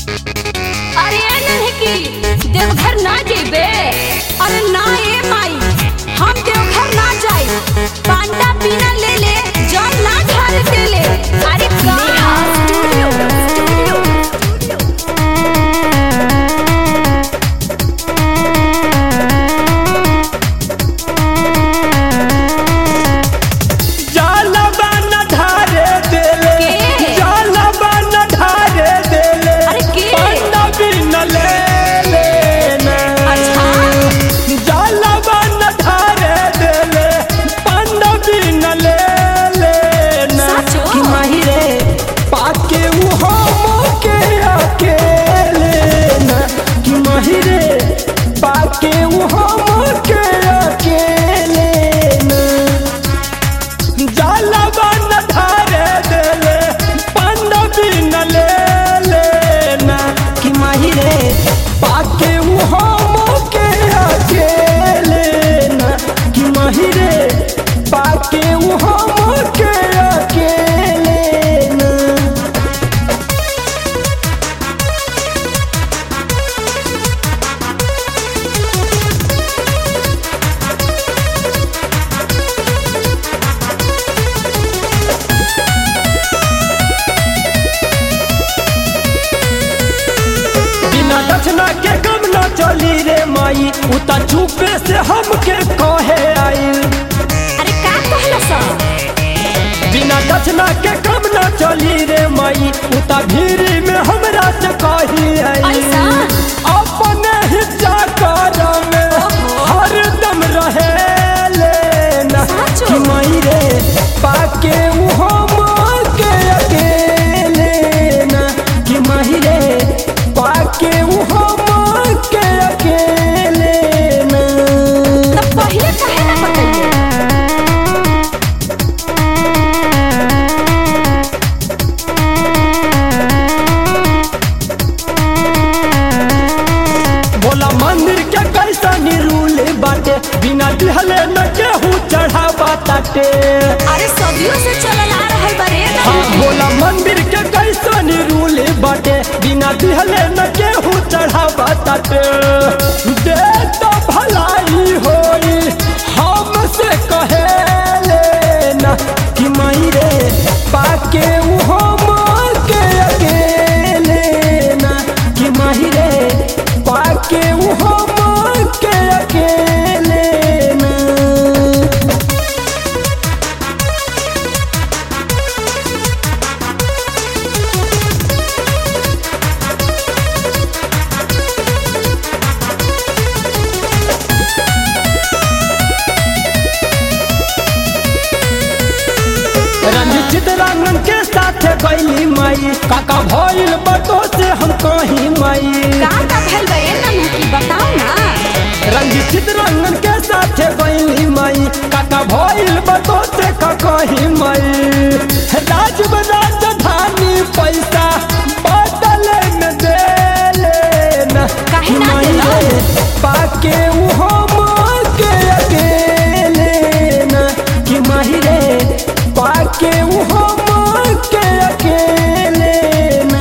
अरे नहीं कि देवघर ना जेबे। अरे ना ए माई, हम देवघर ना जाई। पांडा बिना ले ले जल ना ढाल देले। अरे के कम न चली रे माई, उता चुपे से हमके कहे आई। अरे का कहला सा? बिना दक्षिणा के कम न चली रे माई, उता भीड़ में हमरा से कही आई। अपने हिस्सा कर में हरदम रहे लेना कि माई रे पाके हम के अकेले ना कि माई रे पाके हम के अकेले ना। तब पहले काहे ना बताइए? बोला मंदिर के कैसा निरूल बाटे, बिना दिहले न केहू चढ़ावा ताटे। अरे सदियों से चलल आ रहल बारे। हाँ बोला मंदिर के कैसा निरूल बाटे, बिना दिहले न केहू चढ़ावा ताटे। दे तो भलाई होई हमसे कहे लेना कि माई रे पाके हम के अकेले ना कि माई रे पाके हम के अकेले ना। चितरंगन के साथ गईली माई, काका भइल बतो से हम कहीं माई। का भइल बे ना की बताओ ना। रंजित चितरंगन के साथ गईली माई, काका भइल बतो से कहीं माई। राज राजधानी पैसा बदले में दे लेना काहे ना देला? पाके हम के अकेले ना कि माही रे पाके हम के अकेले ना।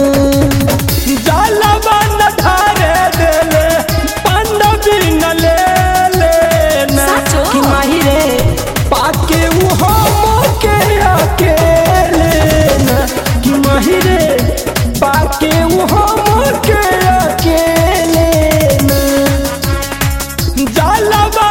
जलवा न ढारे देले पांडा बिना ले लेना कि माही रे पाके हम के अकेले ना कि माही रे पाके हम के अकेले ना। जलवा